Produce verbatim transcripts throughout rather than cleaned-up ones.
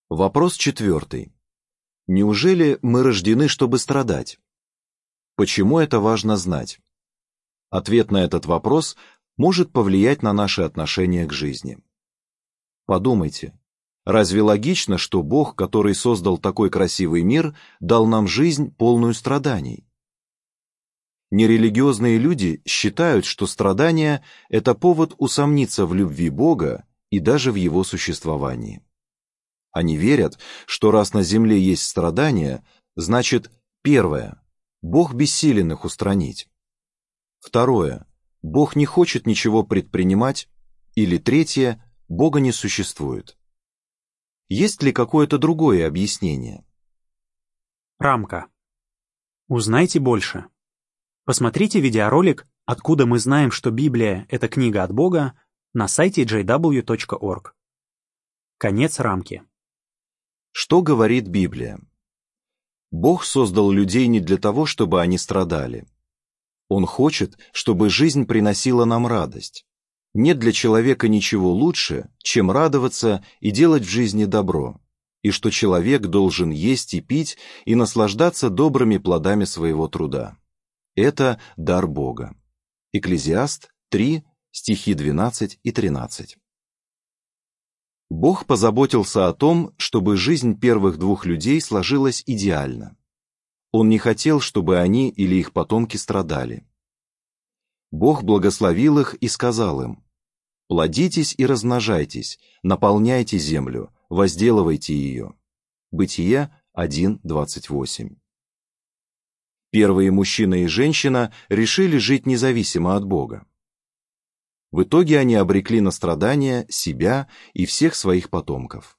Вопрос четвертый. Неужели мы рождены, чтобы страдать? Почему это важно знать? Ответ на этот вопрос может повлиять на наши отношения к жизни. Подумайте, разве логично, что Бог, который создал такой красивый мир, дал нам жизнь, полную страданий? Нерелигиозные люди считают, что страдания – это повод усомниться в любви Бога и даже в Его существовании. Они верят, что раз на земле есть страдания, значит, первое – Бог бессилен их устранить. Второе – Бог не хочет ничего предпринимать. Или третье – Бога не существует. Есть ли какое-то другое объяснение? Рамка. Узнайте больше. Посмотрите видеоролик «Откуда мы знаем, что Библия — это книга от Бога» на сайте джей дабл ю точка орг. Конец рамки. Что говорит Библия? Бог создал людей не для того, чтобы они страдали. Он хочет, чтобы жизнь приносила нам радость. Нет для человека ничего лучше, чем радоваться и делать в жизни добро, и что человек должен есть и пить и наслаждаться добрыми плодами своего труда. Это дар Бога. Экклезиаст три, стихи двенадцать и тринадцать. Бог позаботился о том, чтобы жизнь первых двух людей сложилась идеально. Он не хотел, чтобы они или их потомки страдали. Бог благословил их и сказал им: «Плодитесь и размножайтесь, наполняйте землю, возделывайте ее». Бытие один, двадцать восемь. Первые мужчина и женщина решили жить независимо от Бога. В итоге они обрекли на страдания себя и всех своих потомков.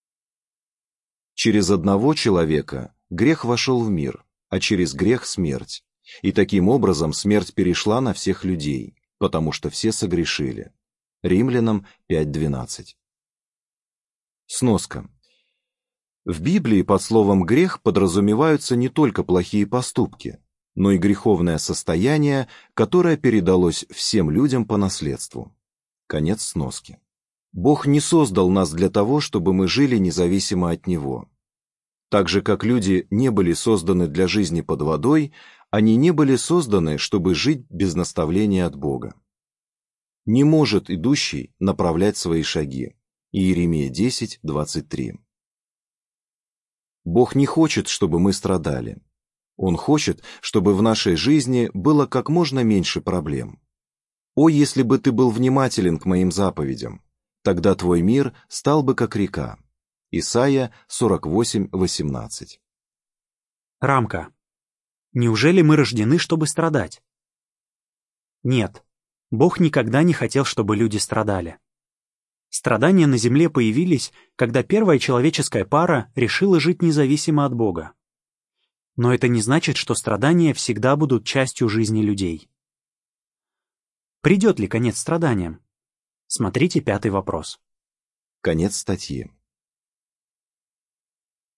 Через одного человека грех вошел в мир, а через грех смерть. И таким образом смерть перешла на всех людей, потому что все согрешили. Римлянам пять, двенадцать. Сноска. В Библии под словом «грех» подразумеваются не только плохие поступки, но и греховное состояние, которое передалось всем людям по наследству. Конец сноски. Бог не создал нас для того, чтобы мы жили независимо от Него. Так же, как люди не были созданы для жизни под водой, они не были созданы, чтобы жить без наставления от Бога. Не может идущий направлять свои шаги. Иеремия десять, двадцать три. Бог не хочет, чтобы мы страдали. Он хочет, чтобы в нашей жизни было как можно меньше проблем. «О, если бы ты был внимателен к моим заповедям, тогда твой мир стал бы как река». Исайя сорок восемь, восемнадцать. Рамка. Неужели мы рождены, чтобы страдать? Нет. Бог никогда не хотел, чтобы люди страдали. Страдания на земле появились, когда первая человеческая пара решила жить независимо от Бога. Но это не значит, что страдания всегда будут частью жизни людей. Придет ли конец страданиям? Смотрите пятый вопрос. Конец статьи.